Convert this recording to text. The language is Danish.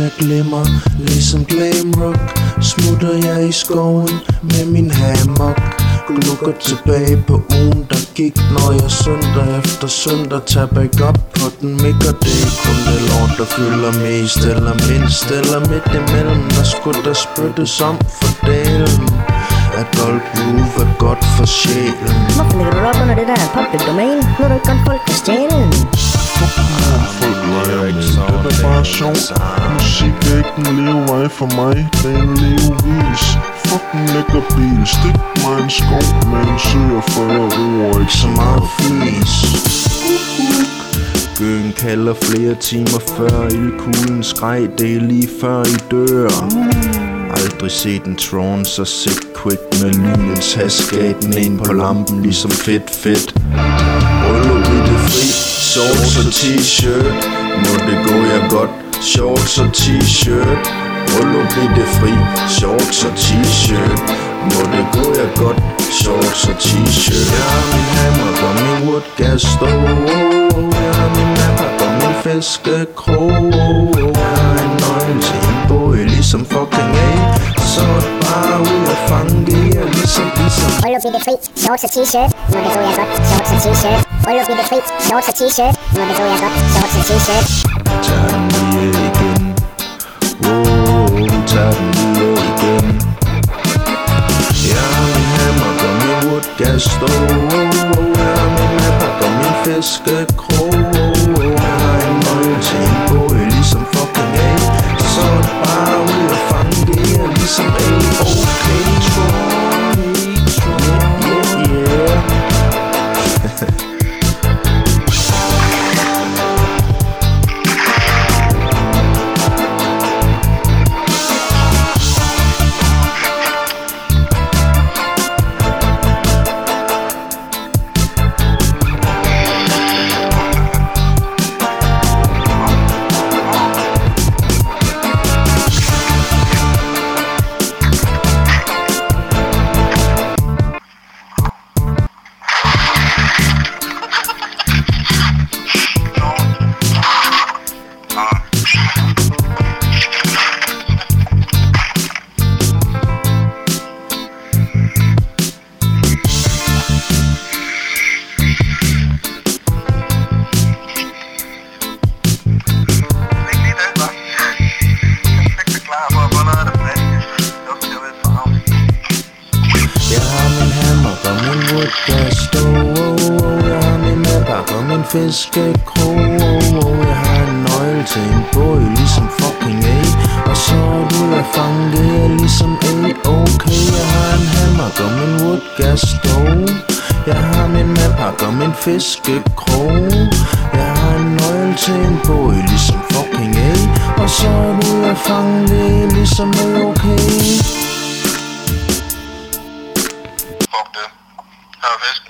jeg glemmer, ligesom glamrock. Smutter jeg i skoven med min hammock. Glukker tilbage på ugen der gik, når jeg søndag efter søndag tager back up på den mikker. Det er kun det lort der fylder mest eller mindst, eller midt imellem. Der skulle der spyttes om for delen. Adult groove er godt for sjælen. Hvorfor lægger du op under det der public domain? Nu er du ikke godt folk kan stjæle. Fuck nu, folk leger med. Det er bare sjovt. Musik er ikke en levevej for mig, det er en levevis. Fucking lækker bil, stik mig en skov med en 47 ord, ikke så meget fis. Gøen kalder flere timer før ildkuglen skreg, det er lige før I dør. Aldrig set en Tron så sick quick med lynens haskaten ind på lampen ligesom fedt. Rullo i det fri, shorts og t-shirt, må det gå jer godt, shorts og t-shirt. Rullo i det fri, shorts og t-shirt, må det gå jer godt, shorts og t-shirt. Jeg har min hammer og min woodgas stove, jeg har min napper og min fiskekrog. Jeg har en nøgle til en båd ligesom fucking A, så er det bare ud at fange det ligesom Rullo i det fri, shorts og t-shirt, må det gå jer godt, shorts og t-shirt. Rullo i det fri, shorts og t-shirt, må det gå jer godt, shorts og t-shirt. Tag den lige igen, tag den lige igen. Jeg har min hammer og min woodgas stove, jeg har min napper og min fiskekrog. Jeg har en nøgle til en båd ligesom fucking A, så er det bare ud at fange det ligesom A. Okay, Tron, yeah. Jeg har min madpakke og min fiskekrog. Jeg har en nøgle til en båd ligesom fucking A, og så er du at fange det ligesom A. Okay, jeg har en hammer og min woodgas stove. Jeg har min madpakke og min fiskekrog. Jeg har en nøgle til en båd ligesom fucking A, og så er du at fange det ligesom A. Okay. Fuck det. Her er fisk.